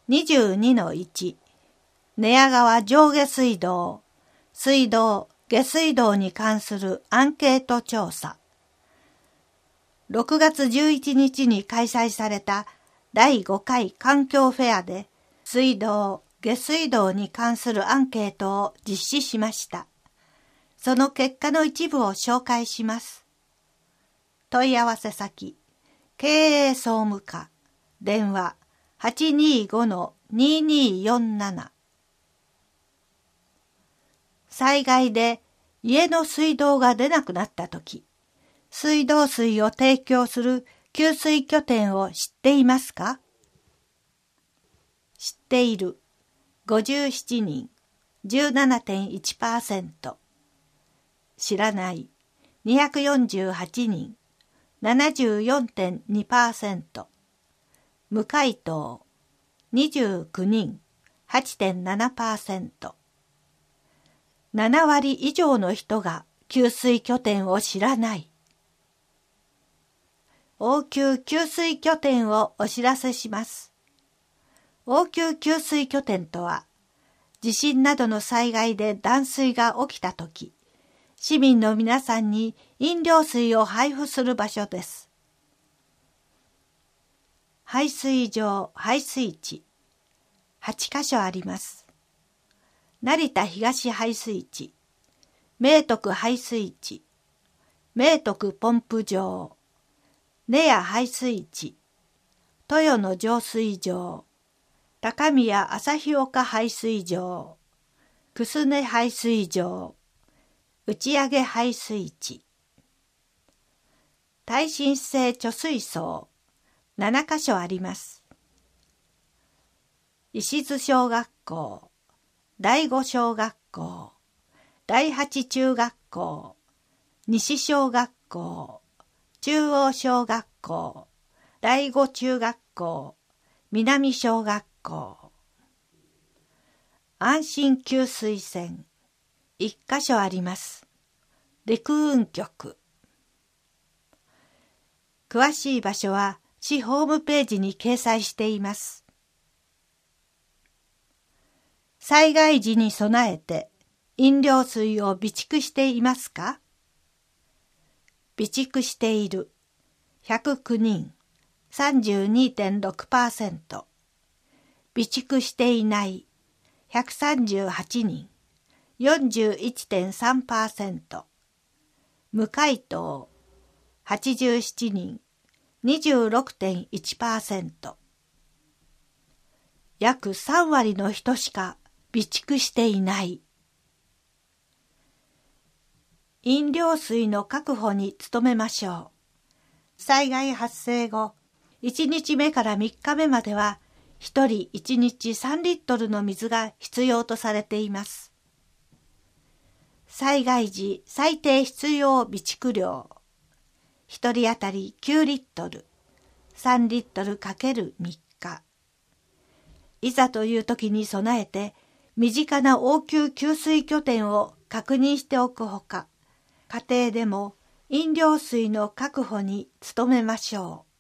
22-1 寝屋川上下水道、水道、下水道に関するアンケート調査。6月11日に開催された第5回環境フェアで水道、下水道に関するアンケートを実施しました。その結果の一部を紹介します。問い合わせ先、経営総務課、電話 825-2247。災害で家の水道が出なくなったとき、水道水を提供する給水拠点を知っていますか？知っている57人 17.1%、知らない248人 74.2%、無回答29人 8.7%。7割以上の人が給水拠点を知らない。応急給水拠点をお知らせします。応急給水拠点とは、地震などの災害で断水が起きたとき、市民の皆さんに飲料水を配布する場所です。配水場、配水池、8カ所あります。成田東配水池、明徳配水池、明徳ポンプ場、根谷排水池、豊野浄水場、高宮旭岡排水場、楠根排水場、打上排水池。耐震性貯水槽、7カ所あります。石津小学校、第五小学校、第八中学校、西小学校、中央小学校、第五中学校、南小学校。安心給水栓、1カ所あります。陸運局。詳しい場所は市ホームページに掲載しています。災害時に備えて飲料水を備蓄していますか？備蓄している109人 32.6%、備蓄していない138人 41.3%、無回答87人 26.1%。約3割の人しか備蓄していない。飲料水の確保に努めましょう。災害発生後、1日目から3日目までは、1人1日3リットルの水が必要とされています。災害時最低必要備蓄量、1人当たり9リットル、3リットル ×3 日。いざという時に備えて、身近な応急給水拠点を確認しておくほか、家庭でも飲料水の確保に努めましょう。